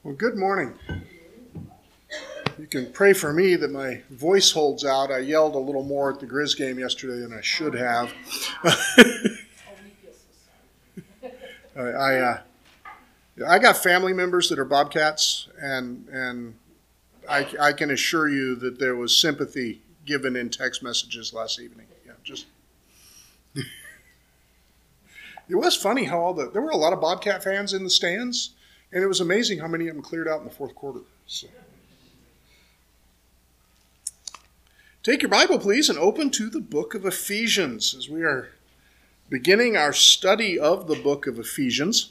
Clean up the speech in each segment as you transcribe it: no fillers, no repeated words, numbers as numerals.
Well, good morning. You can pray for me that my voice holds out. I yelled a little more at the Grizz game yesterday than I should have. I got family members that are Bobcats, and I can assure you that there was sympathy given in text messages last evening. Yeah, just it was funny how there were a lot of Bobcat fans in the stands, and it was amazing how many of them cleared out in the fourth quarter. So, take your Bible, please, and open to the book of Ephesians as we are beginning our study of the book of Ephesians.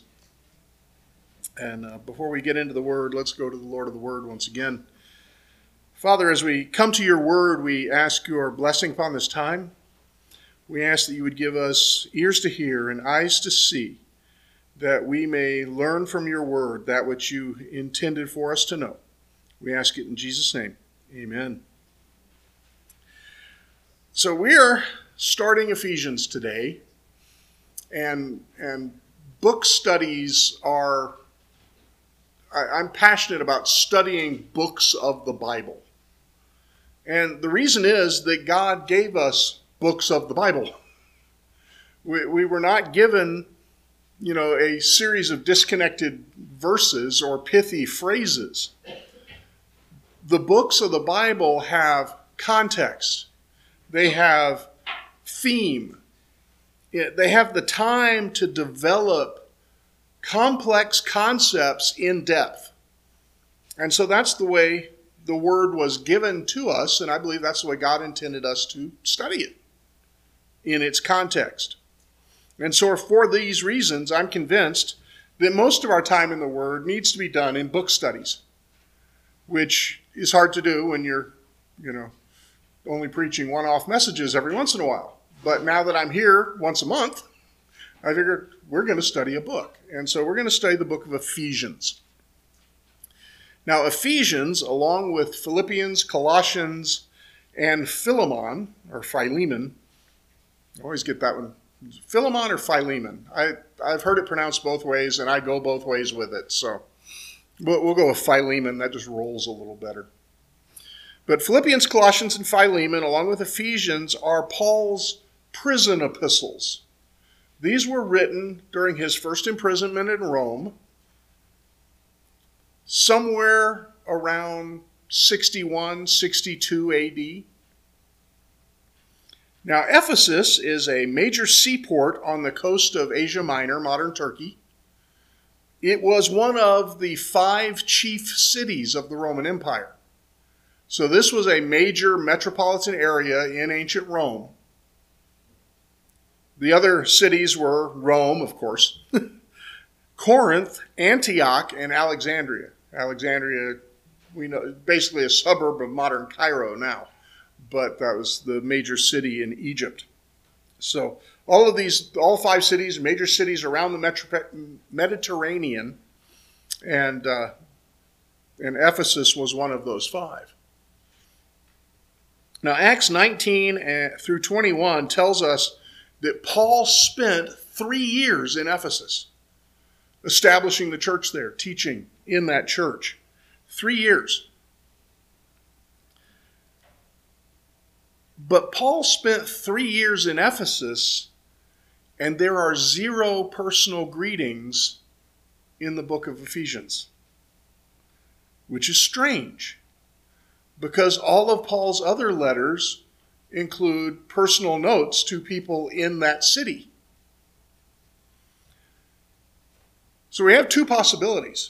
And before we get into the Word, let's go to the Lord of the Word once again. Father, as we come to your Word, we ask your blessing upon this time. We ask that you would give us ears to hear and eyes to see, that we may learn from your Word that which you intended for us to know. We ask it in Jesus' name. Amen. So we are starting Ephesians today, and book studies are, I'm passionate about studying books of the Bible. And the reason is that God gave us books of the Bible. We were not given, a series of disconnected verses or pithy phrases. The books of the Bible have context. They have theme. They have the time to develop complex concepts in depth. And so that's the way the Word was given to us, and I believe that's the way God intended us to study it, in its context. And so for these reasons, I'm convinced that most of our time in the Word needs to be done in book studies, which is hard to do when you're, only preaching one-off messages every once in a while. But now that I'm here once a month, I figured we're going to study a book. And so we're going to study the book of Ephesians. Now, Ephesians, along with Philippians, Colossians, and Philemon, or Philemon, I always get that one. Philemon or Philemon? I've heard it pronounced both ways, and I go both ways with it. So we'll go with Philemon. That just rolls a little better. But Philippians, Colossians, and Philemon, along with Ephesians, are Paul's prison epistles. These were written during his first imprisonment in Rome, somewhere around 61, 62 AD. Now, Ephesus is a major seaport on the coast of Asia Minor, modern Turkey. It was one of the 5 chief cities of the Roman Empire. So this was a major metropolitan area in ancient Rome. The other cities were Rome, of course, Corinth, Antioch, and Alexandria. Alexandria, we know, basically a suburb of modern Cairo now, but that was the major city in Egypt. So all 5 cities, major cities around the Mediterranean, and Ephesus was one of those 5. Now, Acts 19 through 21 tells us that Paul spent 3 years in Ephesus, establishing the church there, teaching in that church. 3 years. But Paul spent 3 years in Ephesus, and there are 0 personal greetings in the book of Ephesians, which is strange, because all of Paul's other letters include personal notes to people in that city. So we have 2 possibilities.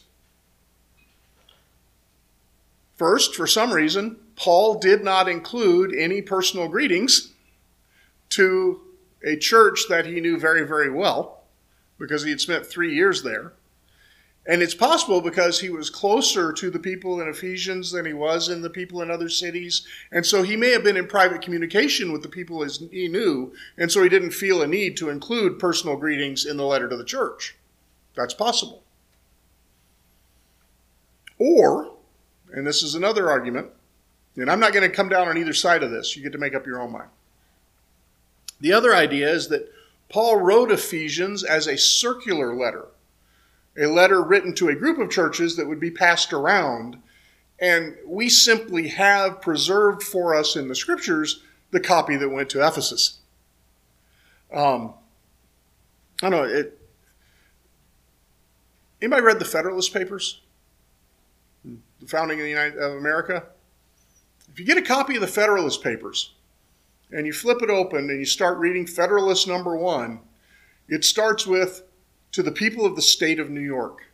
First, for some reason, Paul did not include any personal greetings to a church that he knew very, very well, because he had spent 3 years there. And it's possible because he was closer to the people in Ephesians than he was in the people in other cities. And so he may have been in private communication with the people he knew, and so he didn't feel a need to include personal greetings in the letter to the church. That's possible. Or, and this is another argument, and I'm not going to come down on either side of this. You get to make up your own mind. The other idea is that Paul wrote Ephesians as a circular letter a letter written to a group of churches that would be passed around. And we simply have preserved for us in the scriptures the copy that went to Ephesus. I don't know. Anybody read the Federalist Papers? The founding of America? If you get a copy of the Federalist Papers and you flip it open and you start reading Federalist number 1, it starts with, "To the people of the state of New York."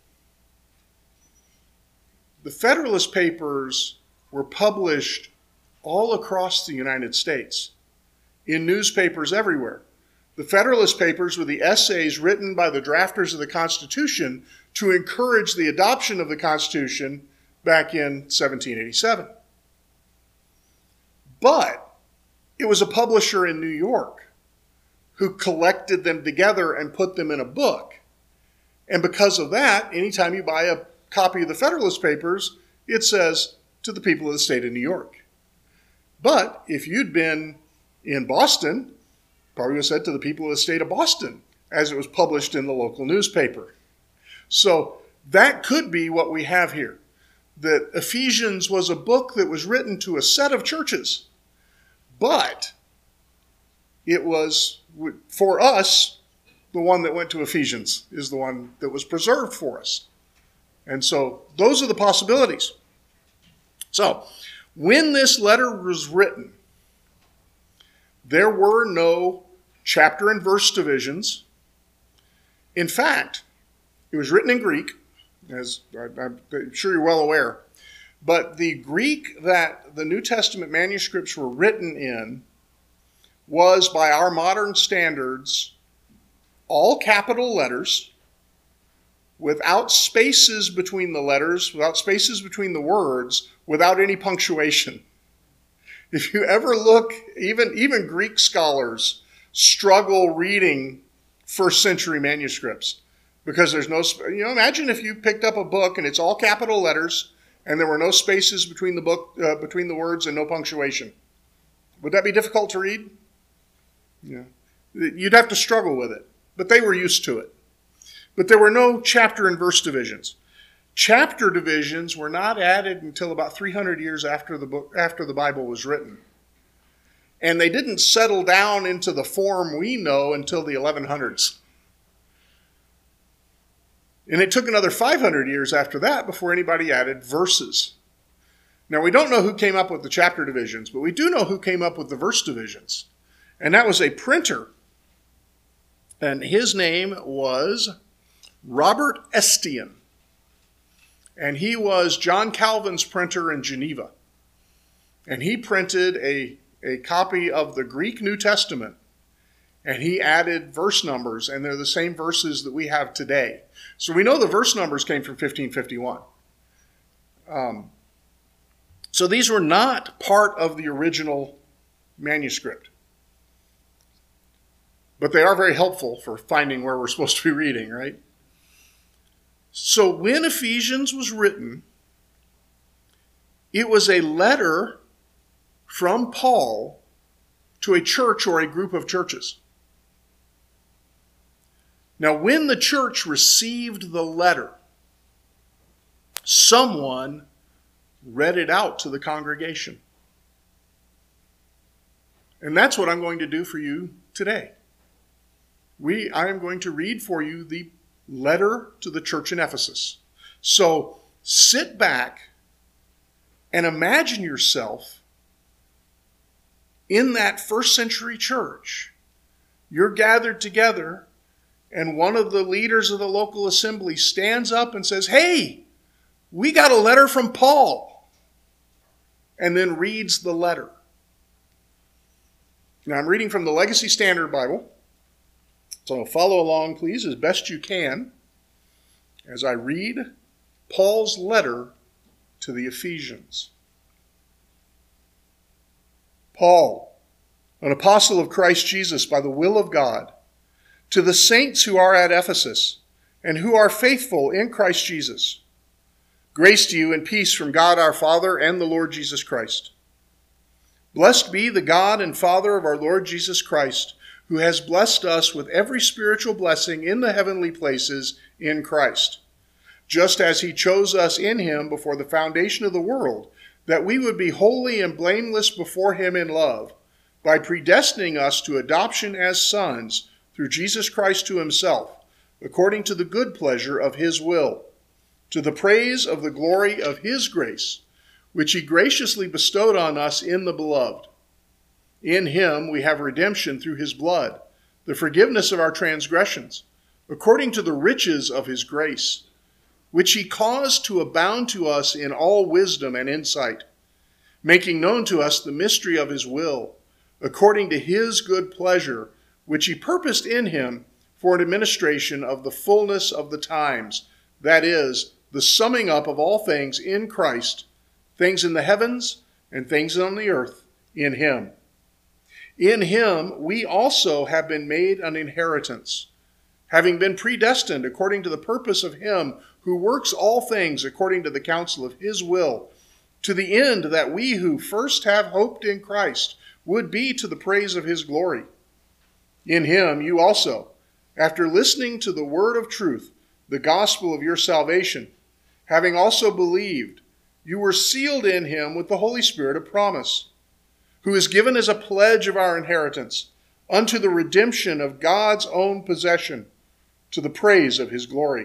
The Federalist Papers were published all across the United States, in newspapers everywhere. The Federalist Papers were the essays written by the drafters of the Constitution to encourage the adoption of the Constitution back in 1787. But it was a publisher in New York who collected them together and put them in a book. And because of that, anytime you buy a copy of the Federalist Papers, it says, "To the people of the state of New York." But if you'd been in Boston, probably would have said, "To the people of the state of Boston," as it was published in the local newspaper. So that could be what we have here. That Ephesians was a book that was written to a set of churches, but it was, for us, the one that went to Ephesians is the one that was preserved for us. And so those are the possibilities. So when this letter was written, there were no chapter and verse divisions. In fact, it was written in Greek, as I'm sure you're well aware. But the Greek that the New Testament manuscripts were written in was, by our modern standards, all capital letters, without spaces between the letters, without spaces between the words, without any punctuation. If you ever look, even Greek scholars struggle reading first century manuscripts because there's no, imagine if you picked up a book and it's all capital letters and there were no spaces between the book, between the words, and no punctuation. Would that be difficult to read? Yeah. You'd have to struggle with it, but they were used to it. But there were no chapter and verse divisions. Chapter divisions were not added until about 300 years after the Bible was written. And they didn't settle down into the form we know until the 1100s. And it took another 500 years after that before anybody added verses. Now, we don't know who came up with the chapter divisions, but we do know who came up with the verse divisions. And that was a printer. And his name was Robert Estienne. And he was John Calvin's printer in Geneva. And he printed a copy of the Greek New Testament. And he added verse numbers, and they're the same verses that we have today. So we know the verse numbers came from 1551. So these were not part of the original manuscript. But they are very helpful for finding where we're supposed to be reading, right? So when Ephesians was written, it was a letter from Paul to a church or a group of churches. Now, when the church received the letter, someone read it out to the congregation. And that's what I'm going to do for you today. I am going to read for you the letter to the church in Ephesus. So sit back and imagine yourself in that first century church. You're gathered together, and one of the leaders of the local assembly stands up and says, "Hey, we got a letter from Paul," and then reads the letter. Now, I'm reading from the Legacy Standard Bible. So follow along, please, as best you can as I read Paul's letter to the Ephesians. Paul, an apostle of Christ Jesus by the will of God, to the saints who are at Ephesus and who are faithful in Christ Jesus, grace to you and peace from God our Father and the Lord Jesus Christ. Blessed be the God and Father of our Lord Jesus Christ, who has blessed us with every spiritual blessing in the heavenly places in Christ, just as he chose us in him before the foundation of the world, that we would be holy and blameless before him in love, by predestining us to adoption as sons through Jesus Christ to himself, according to the good pleasure of his will, to the praise of the glory of his grace, which he graciously bestowed on us in the beloved. In him we have redemption through his blood, the forgiveness of our transgressions, according to the riches of his grace, which he caused to abound to us in all wisdom and insight, making known to us the mystery of his will, according to his good pleasure, which he purposed in him for an administration of the fullness of the times, that is, the summing up of all things in Christ, things in the heavens and things on the earth, in him. In him we also have been made an inheritance, having been predestined according to the purpose of him who works all things according to the counsel of his will, to the end that we who first have hoped in Christ would be to the praise of his glory. In him you also, after listening to the word of truth, the gospel of your salvation, having also believed, you were sealed in him with the Holy Spirit of promise, who is given as a pledge of our inheritance, unto the redemption of God's own possession, to the praise of his glory.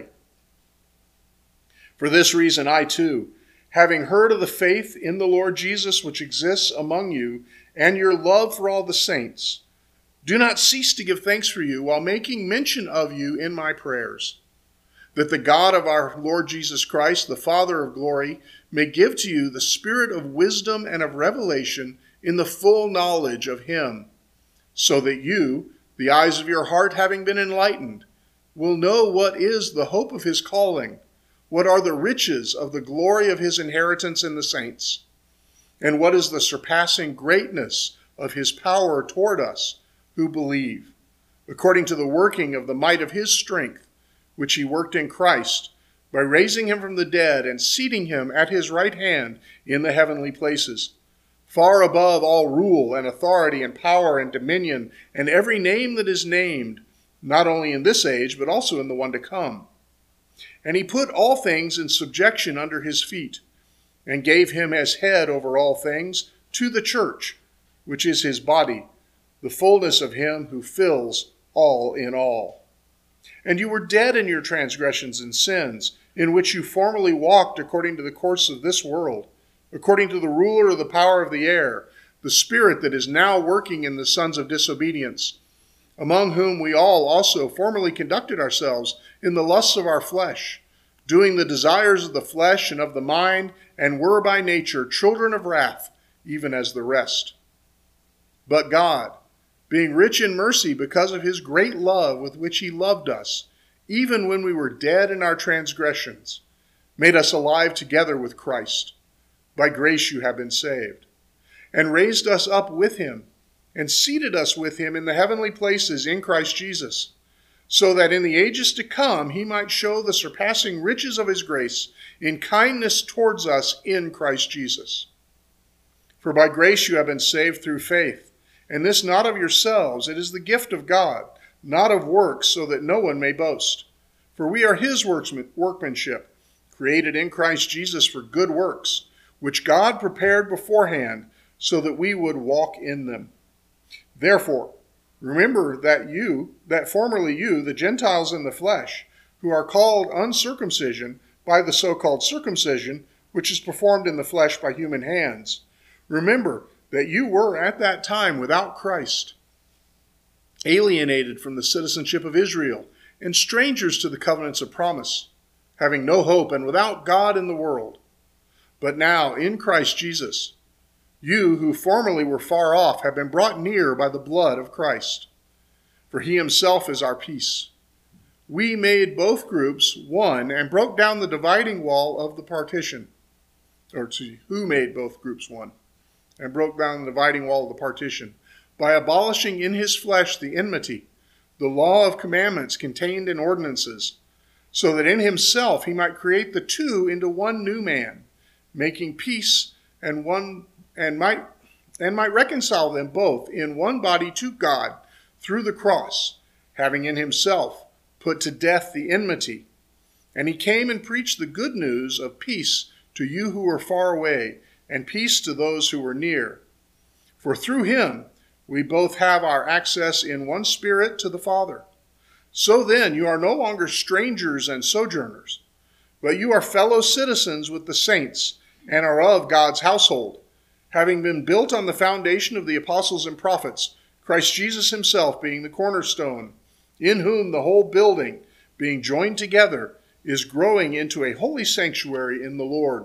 For this reason I too, having heard of the faith in the Lord Jesus which exists among you, and your love for all the saints, do not cease to give thanks for you, while making mention of you in my prayers, that the God of our Lord Jesus Christ, the Father of glory, may give to you the spirit of wisdom and of revelation in the full knowledge of him, so that you, the eyes of your heart having been enlightened, will know what is the hope of his calling, what are the riches of the glory of his inheritance in the saints, and what is the surpassing greatness of his power toward us who believe, according to the working of the might of his strength, which he worked in Christ, by raising him from the dead and seating him at his right hand in the heavenly places, far above all rule and authority and power and dominion and every name that is named, not only in this age, but also in the one to come. And he put all things in subjection under his feet, and gave him as head over all things to the church, which is his body, the fullness of him who fills all in all. And you were dead in your transgressions and sins, in which you formerly walked according to the course of this world, according to the ruler of the power of the air, the spirit that is now working in the sons of disobedience, among whom we all also formerly conducted ourselves in the lusts of our flesh, doing the desires of the flesh and of the mind, and were by nature children of wrath, even as the rest. But God, being rich in mercy because of his great love with which he loved us, even when we were dead in our transgressions, made us alive together with Christ. By grace you have been saved, and raised us up with him, and seated us with him in the heavenly places in Christ Jesus, so that in the ages to come he might show the surpassing riches of his grace in kindness towards us in Christ Jesus. For by grace you have been saved through faith, and this not of yourselves, it is the gift of God, not of works, so that no one may boast. For we are his workmanship, created in Christ Jesus for good works, which God prepared beforehand, so that we would walk in them. Therefore, remember that formerly you, the Gentiles in the flesh, who are called uncircumcision by the so-called circumcision, which is performed in the flesh by human hands, remember that you were at that time without Christ, alienated from the citizenship of Israel, and strangers to the covenants of promise, having no hope and without God in the world. But now, in Christ Jesus, you who formerly were far off have been brought near by the blood of Christ. For he himself is our peace. We made both groups one and broke down the dividing wall of the partition. Who made both groups one and broke down the dividing wall of the partition, by abolishing in his flesh the enmity, the law of commandments contained in ordinances, so that in himself he might create the two into one new man, making peace and might reconcile them both in one body to God through the cross, having in himself put to death the enmity, And he came and preached the good news of peace to you who were far away, and peace to those who were near. For through him we both have our access in one Spirit to the Father. So then you are no longer strangers and sojourners, but you are fellow citizens with the saints and are of God's household, having been built on the foundation of the apostles and prophets, Christ Jesus himself being the cornerstone, in whom the whole building, being joined together, is growing into a holy sanctuary in the Lord.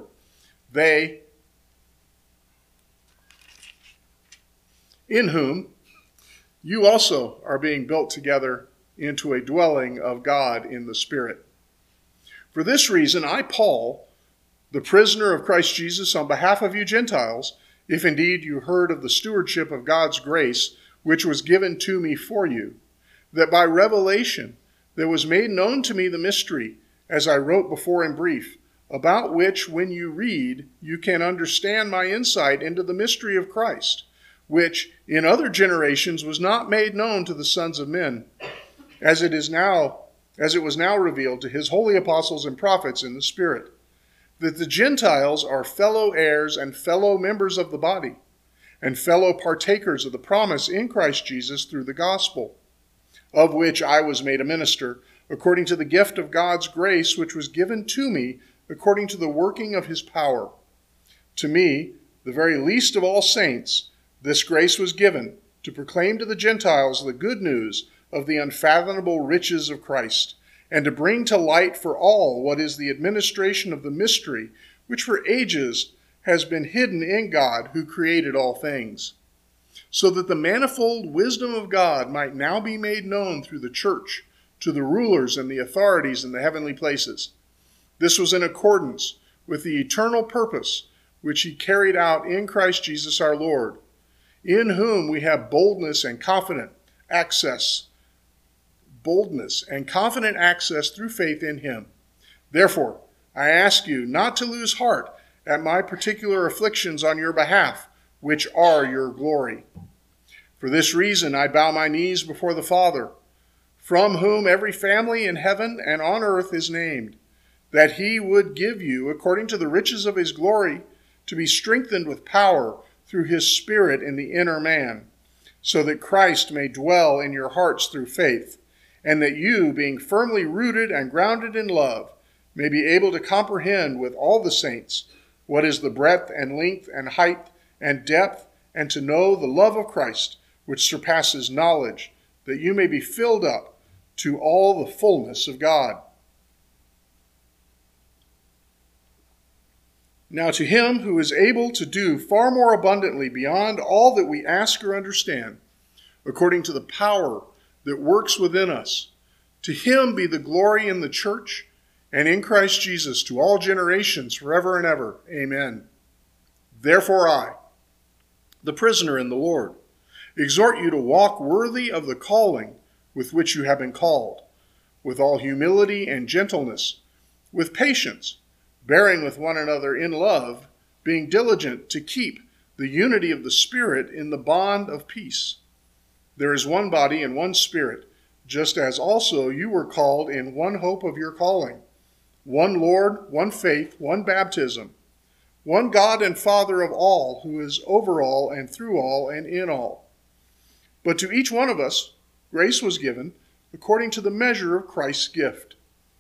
In whom you also are being built together into a dwelling of God in the Spirit. For this reason, I, Paul, the prisoner of Christ Jesus, on behalf of you Gentiles, if indeed you heard of the stewardship of God's grace, which was given to me for you, that by revelation there was made known to me the mystery, as I wrote before in brief, about which when you read, you can understand my insight into the mystery of Christ, which in other generations was not made known to the sons of men, as it was now revealed to his holy apostles and prophets in the Spirit, that the Gentiles are fellow heirs and fellow members of the body, and fellow partakers of the promise in Christ Jesus through the gospel, of which I was made a minister, according to the gift of God's grace, which was given to me according to the working of his power. To me, the very least of all saints, this grace was given to proclaim to the Gentiles the good news of the unfathomable riches of Christ, and to bring to light for all what is the administration of the mystery, which for ages has been hidden in God who created all things, so that the manifold wisdom of God might now be made known through the church to the rulers and the authorities in the heavenly places. This was in accordance with the eternal purpose which he carried out in Christ Jesus our Lord, in whom we have boldness and confident access through faith in him. Therefore, I ask you not to lose heart at my particular afflictions on your behalf, which are your glory. For this reason I bow my knees before the Father, from whom every family in heaven and on earth is named, that he would give you, according to the riches of his glory, to be strengthened with power through his Spirit in the inner man, so that Christ may dwell in your hearts through faith, and that you, being firmly rooted and grounded in love, may be able to comprehend with all the saints what is the breadth and length and height and depth, and to know the love of Christ, which surpasses knowledge, that you may be filled up to all the fullness of God. Now to him who is able to do far more abundantly beyond all that we ask or understand, according to the power that works within us, to him be the glory in the church and in Christ Jesus to all generations forever and ever. Amen. Therefore I, the prisoner in the Lord, exhort you to walk worthy of the calling with which you have been called, with all humility and gentleness, with patience, bearing with one another in love, being diligent to keep the unity of the Spirit in the bond of peace. There is one body and one Spirit, just as also you were called in one hope of your calling, one Lord, one faith, one baptism, one God and Father of all, who is over all and through all and in all. But to each one of us grace was given according to the measure of Christ's gift.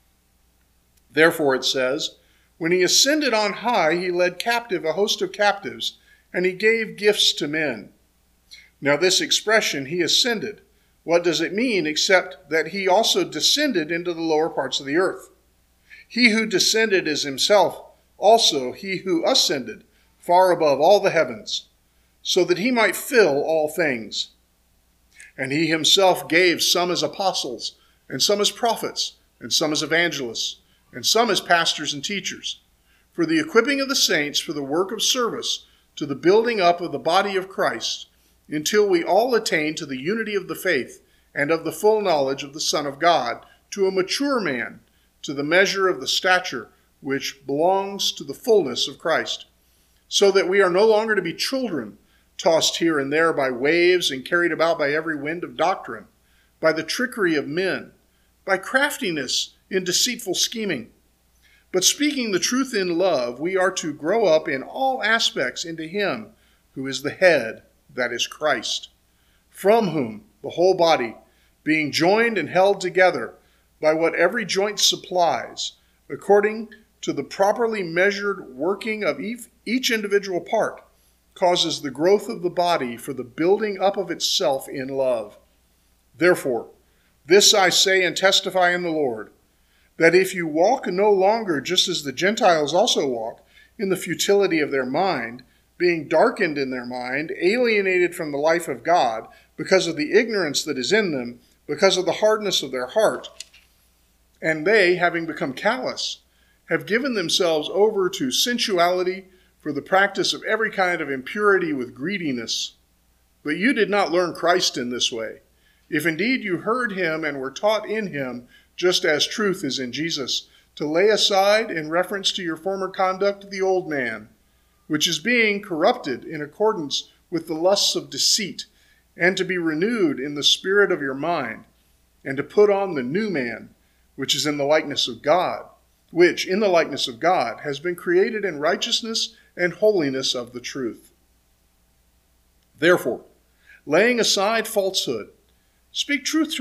Therefore it says, when he ascended on high, he led captive a host of captives, and he gave gifts to men. Now this expression, he ascended, what does it mean except that he also descended into the lower parts of the earth? He who descended is himself also he who ascended far above all the heavens, so that he might fill all things. And he himself gave some as apostles, and some as prophets, and some as evangelists, and some as pastors and teachers, for the equipping of the saints for the work of service, to the building up of the body of Christ, until we all attain to the unity of the faith and of the full knowledge of the Son of God, to a mature man, to the measure of the stature which belongs to the fullness of Christ, so that we are no longer to be children, tossed here and there by waves and carried about by every wind of doctrine, by the trickery of men, by craftiness in deceitful scheming. But speaking the truth in love, we are to grow up in all aspects into him who is the head, that is Christ, from whom the whole body, being joined and held together by what every joint supplies, according to the properly measured working of each individual part, causes the growth of the body for the building up of itself in love. Therefore, this I say and testify in the Lord, that if you walk no longer just as the Gentiles also walk, in the futility of their mind, being darkened in their mind, alienated from the life of God, because of the ignorance that is in them, because of the hardness of their heart, and they, having become callous, have given themselves over to sensuality for the practice of every kind of impurity with greediness. But you did not learn Christ in this way, if indeed you heard him and were taught in him, just as truth is in Jesus, to lay aside, in reference to your former conduct, the old man, which is being corrupted in accordance with the lusts of deceit, and to be renewed in the spirit of your mind, and to put on the new man, which is in the likeness of God, which, in the likeness of God, has been created in righteousness and holiness of the truth. Therefore, laying aside falsehood, speak truth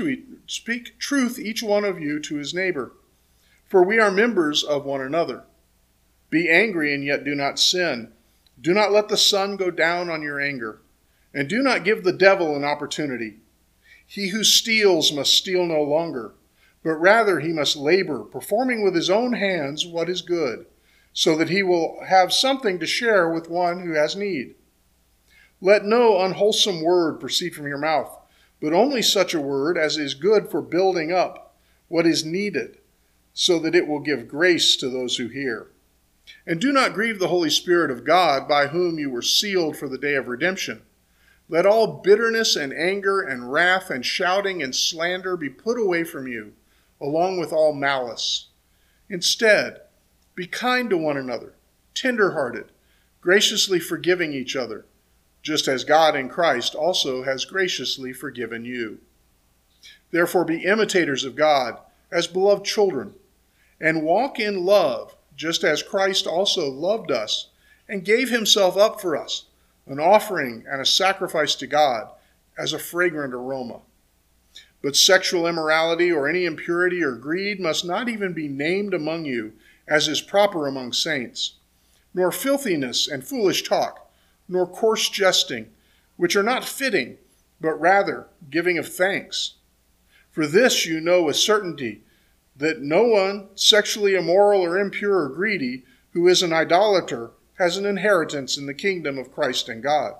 each one of you to his neighbor, for we are members of one another. Be angry and yet do not sin. Do not let the sun go down on your anger, and do not give the devil an opportunity. He who steals must steal no longer, but rather he must labor, performing with his own hands what is good, so that he will have something to share with one who has need. Let no unwholesome word proceed from your mouth, but only such a word as is good for building up what is needed, so that it will give grace to those who hear. And do not grieve the Holy Spirit of God, by whom you were sealed for the day of redemption. Let all bitterness and anger and wrath and shouting and slander be put away from you, along with all malice. Instead, be kind to one another, tender-hearted, graciously forgiving each other, just as God in Christ also has graciously forgiven you. Therefore be imitators of God as beloved children, and walk in love, just as Christ also loved us and gave himself up for us, an offering and a sacrifice to God as a fragrant aroma. But sexual immorality or any impurity or greed must not even be named among you, as is proper among saints, nor filthiness and foolish talk, nor coarse jesting, which are not fitting, but rather giving of thanks. For this you know with certainty, that no one sexually immoral or impure or greedy, who is an idolater, has an inheritance in the kingdom of Christ and God.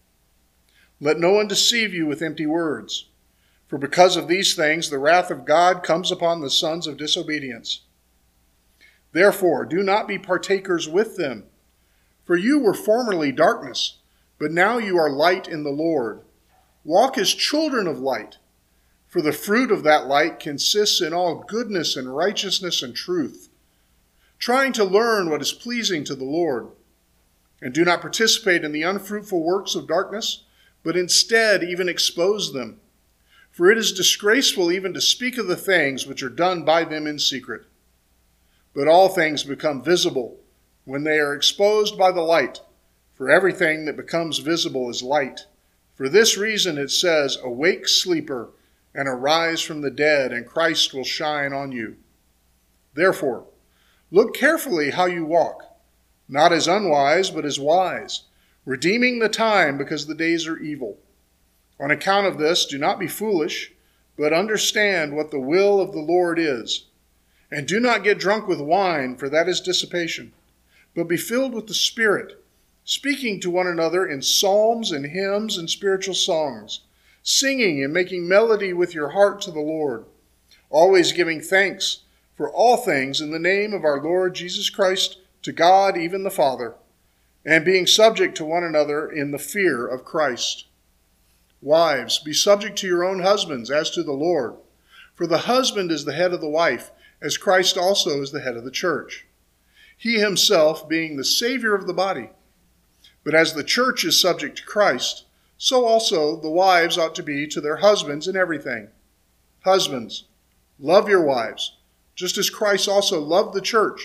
Let no one deceive you with empty words, for because of these things the wrath of God comes upon the sons of disobedience. Therefore, do not be partakers with them. For you were formerly darkness, but now you are light in the Lord. Walk as children of light, for the fruit of that light consists in all goodness and righteousness and truth, trying to learn what is pleasing to the Lord. And do not participate in the unfruitful works of darkness, but instead even expose them. For it is disgraceful even to speak of the things which are done by them in secret. But all things become visible when they are exposed by the light, for everything that becomes visible is light. For this reason it says, "Awake, sleeper, and arise from the dead, and Christ will shine on you." Therefore, look carefully how you walk, not as unwise, but as wise, redeeming the time because the days are evil. On account of this, do not be foolish, but understand what the will of the Lord is. And do not get drunk with wine, for that is dissipation, but be filled with the Spirit, speaking to one another in psalms and hymns and spiritual songs, singing and making melody with your heart to the Lord, always giving thanks for all things in the name of our Lord Jesus Christ to God, even the Father, and being subject to one another in the fear of Christ. Wives, be subject to your own husbands as to the Lord. For the husband is the head of the wife, as Christ also is the head of the church, he himself being the Savior of the body. But as the church is subject to Christ, so also the wives ought to be to their husbands in everything. Husbands, love your wives, just as Christ also loved the church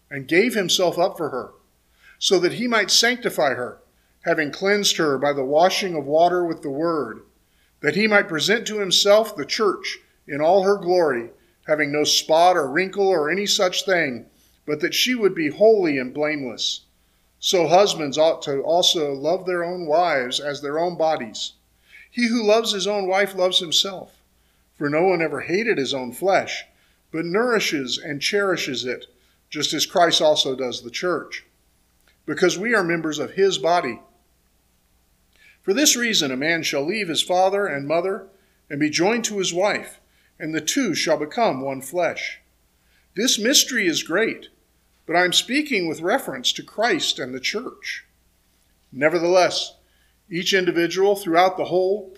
and gave himself up for her, so that he might sanctify her, having cleansed her by the washing of water with the word, that he might present to himself the church in all her glory, having no spot or wrinkle or any such thing, but that she would be holy and blameless. So husbands ought to also love their own wives as their own bodies. He who loves his own wife loves himself. For no one ever hated his own flesh, but nourishes and cherishes it, just as Christ also does the church, because we are members of his body. For this reason a man shall leave his father and mother and be joined to his wife, and the two shall become one flesh. This mystery is great, but I am speaking with reference to Christ and the church. Nevertheless, each individual throughout the whole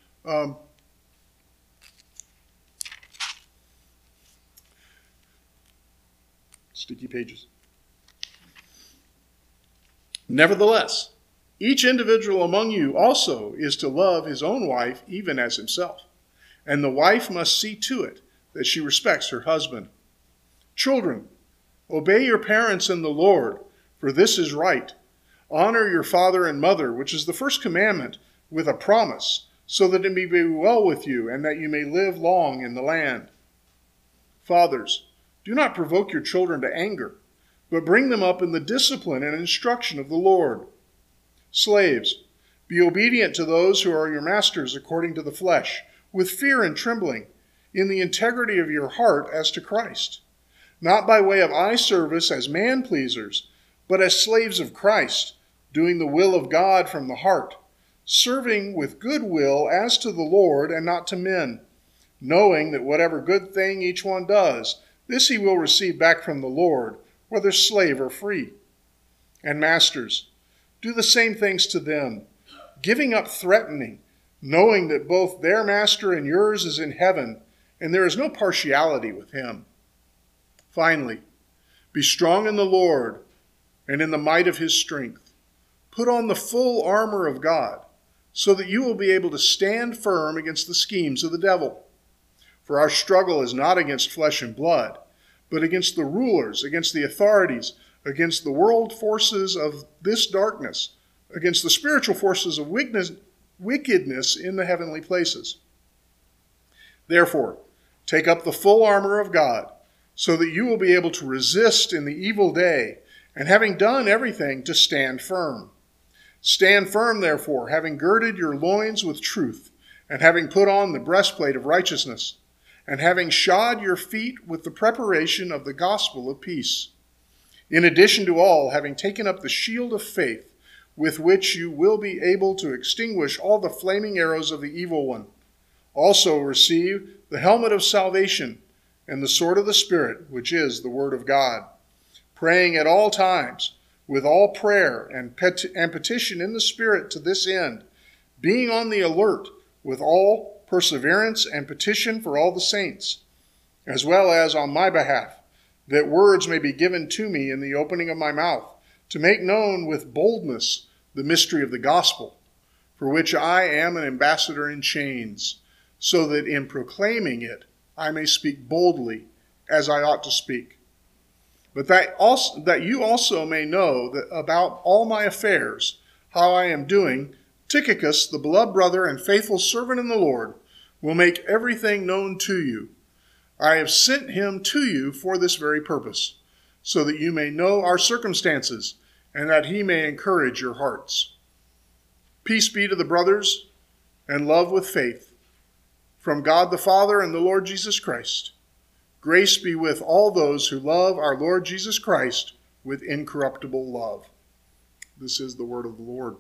sticky pages. Nevertheless, each individual among you also is to love his own wife even as himself, and the wife must see to it that she respects her husband. Children, obey your parents in the Lord, for this is right. Honor your father and mother, which is the first commandment, with a promise, so that it may be well with you and that you may live long in the land. Fathers, do not provoke your children to anger, but bring them up in the discipline and instruction of the Lord. Slaves, be obedient to those who are your masters according to the flesh, with fear and trembling, in the integrity of your heart as to Christ, not by way of eye service as man-pleasers, but as slaves of Christ, doing the will of God from the heart, serving with good will as to the Lord and not to men, knowing that whatever good thing each one does, this he will receive back from the Lord, whether slave or free. And masters, do the same things to them, giving up threatening, knowing that both their master and yours is in heaven, and there is no partiality with him. Finally, be strong in the Lord and in the might of his strength. Put on the full armor of God, so that you will be able to stand firm against the schemes of the devil. For our struggle is not against flesh and blood, but against the rulers, against the authorities, against the world forces of this darkness, against the spiritual forces of wickedness in the heavenly places. Therefore, take up the full armor of God, so that you will be able to resist in the evil day, and having done everything, to stand firm. Stand firm, therefore, having girded your loins with truth, and having put on the breastplate of righteousness, and having shod your feet with the preparation of the gospel of peace. In addition to all, having taken up the shield of faith, with which you will be able to extinguish all the flaming arrows of the evil one. Also receive the helmet of salvation and the sword of the Spirit, which is the word of God, praying at all times with all prayer and petition in the Spirit to this end, being on the alert with all perseverance and petition for all the saints, as well as on my behalf, that words may be given to me in the opening of my mouth, to make known with boldness the mystery of the gospel, for which I am an ambassador in chains, so that in proclaiming it I may speak boldly as I ought to speak. But that you also may know that about all my affairs, how I am doing, Tychicus, the beloved brother and faithful servant in the Lord, will make everything known to you. I have sent him to you for this very purpose, so that you may know our circumstances, and that he may encourage your hearts. Peace be to the brothers, and love with faith, from God the Father and the Lord Jesus Christ. Grace be with all those who love our Lord Jesus Christ with incorruptible love. This is the word of the Lord.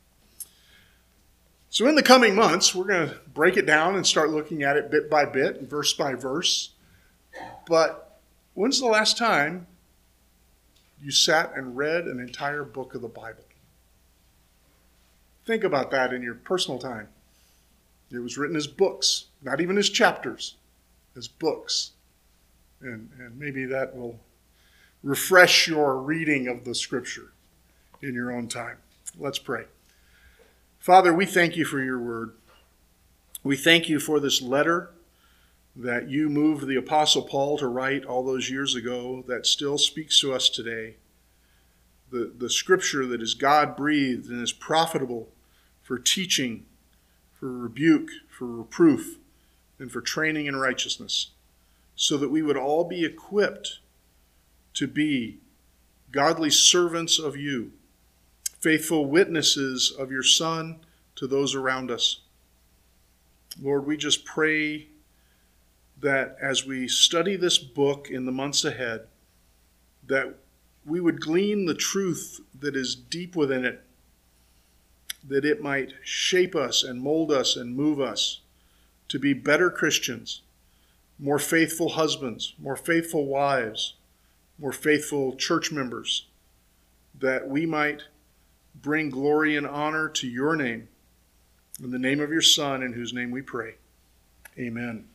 So in the coming months, we're going to break it down and start looking at it bit by bit, verse by verse. But when's the last time you sat and read an entire book of the Bible? Think about that in your personal time. It was written as books, not even as chapters, as books. And maybe that will refresh your reading of the Scripture in your own time. Let's pray. Father, we thank you for your word. We thank you for this letter that you moved the Apostle Paul to write all those years ago that still speaks to us today. The scripture that is God-breathed and is profitable for teaching, for rebuke, for reproof, and for training in righteousness, so that we would all be equipped to be godly servants of you, faithful witnesses of your Son to those around us. Lord, we just pray that as we study this book in the months ahead, that we would glean the truth that is deep within it, that it might shape us and mold us and move us to be better Christians, more faithful husbands, more faithful wives, more faithful church members, that we might bring glory and honor to your name, in the name of your Son, in whose name we pray. Amen.